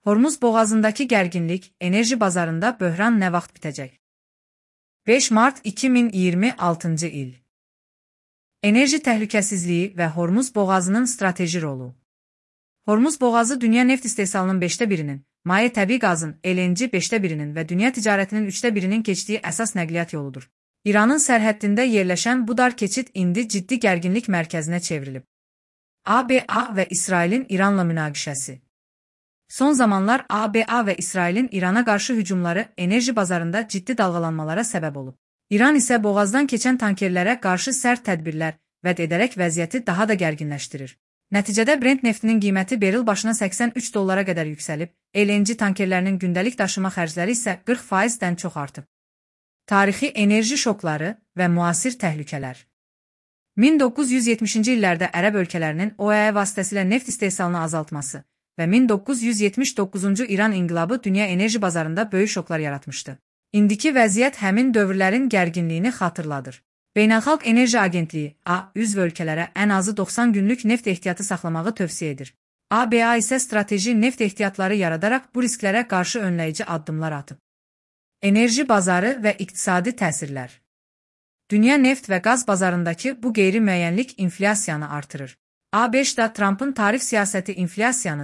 Hormuz boğazındakı gərginlik, enerji bazarında böhran nə vaxt bitəcək? 5 Mart 2026 il. Enerji təhlükəsizliyi və Hormuz boğazının strateji rolu. Hormuz boğazı dünya neft istehsalının 1/5-nin, maye təbii qazın LNG 1/5-nin və dünya ticarətinin 1/3-nin keçdiyi əsas nəqliyyat yoludur. İranın sərhəddində yerləşən bu dar keçid indi ciddi gərginlik mərkəzinə çevrilib. ABA və İsrailin İranla münaqişəsi. Son zamanlar ABA və İsrailin İrana qarşı hücumları enerji bazarında ciddi dalğalanmalara səbəb olub. İran isə boğazdan keçən tankerlərə qarşı sərt tədbirlər vəd edərək vəziyyəti daha da gərginləşdirir. Nəticədə Brent neftinin qiyməti beril başına $83 qədər yüksəlib, LNG tankerlərinin gündəlik daşıma xərcləri isə 40%-dən çox artıb. Tarixi enerji şokları və müasir təhlükələr. 1970-ci illərdə ərəb ölkələrinin OEE vasitəsilə neft istehsalını azaltması və 1979-cu İran inqilabı dünya enerji bazarında böyük şoklar yaratmışdı. İndiki vəziyyət həmin dövrlərin gərginliyini xatırladır. Beynəlxalq Enerji Agentliyi üzv ölkələrə ən azı 90 günlük neft ehtiyatı saxlamağı tövsiyə edir. ABA isə strateji neft ehtiyatları yaradaraq bu risklərə qarşı önləyici addımlar atıb. Enerji bazarı və iqtisadi təsirlər. Dünya neft və qaz bazarındakı bu qeyri-müəyyənlik inflyasiyanı artırır. ABŞ-da Trumpın tarif siyasəti inflyasiyanı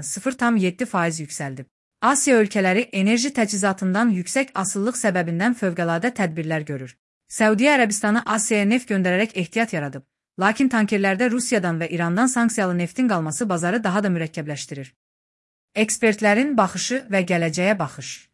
0,7% yüksəldib. Asiya ölkələri enerji təchizatından yüksək asıllıq səbəbindən fövqəladə tədbirlər görür. Səudiyyə Ərəbistanı Asiyaya neft göndərərək ehtiyat yaradıb, lakin tankerlərdə Rusiyadan və İrandan sanksiyalı neftin qalması bazarı daha da mürəkkəbləşdirir. Ekspertlərin baxışı və gələcəyə baxış.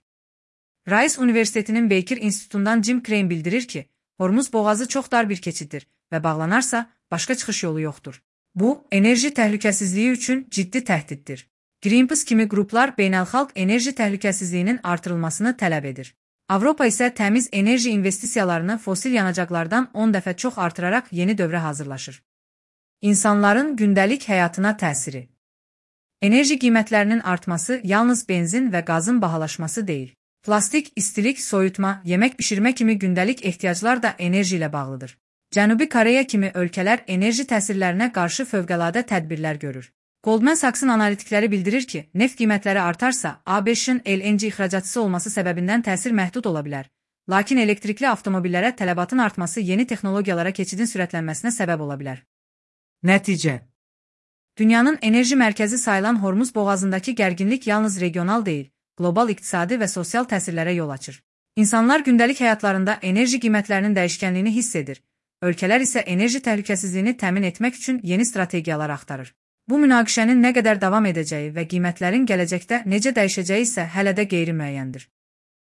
Rice Universitetinin Baker İnstitutundan Jim Crane bildirir ki, Hormuz boğazı çox dar bir keçiddir və bağlanarsa başqa çıxış yolu yoxdur. Bu, enerji təhlükəsizliyi üçün ciddi təhdiddir. Greenpeace kimi qruplar beynəlxalq enerji təhlükəsizliyinin artırılmasını tələb edir. Avropa isə təmiz enerji investisiyalarını fosil yanacaqlardan 10 dəfə çox artıraraq yeni dövrə hazırlaşır. İnsanların gündəlik həyatına təsiri. Enerji qiymətlərinin artması yalnız benzin və qazın bahalaşması deyil. Plastik, istilik, soyutma, yemək bişirmə kimi gündəlik ehtiyaclar da enerji ilə bağlıdır. Cənubi Koreya kimi ölkələr enerji təsirlərinə qarşı fövqəladə tədbirlər görür. Goldman Sachs'ın analitikləri bildirir ki, neft qiymətləri artarsa, ABŞ-ın LNG ixracatçısı olması səbəbindən təsir məhdud ola bilər. Lakin elektrikli avtomobillərə tələbatın artması yeni texnologiyalara keçidin sürətlənməsinə səbəb ola bilər. Nəticə. Dünyanın enerji mərkəzi sayılan Hormuz boğazındakı gərginlik yalnız regional deyil, qlobal iqtisadi və sosial təsirlərə yol açır. İnsanlar gündəlik həyatlarında enerji qiymətlərinin dəyişkənliyini hiss edir. Ölkələr isə enerji təhlükəsizliyini təmin etmək üçün yeni strategiyalar axtarır. Bu münaqişənin nə qədər davam edəcəyi və qiymətlərin gələcəkdə necə dəyişəcəyi isə hələ də qeyri-müəyyəndir.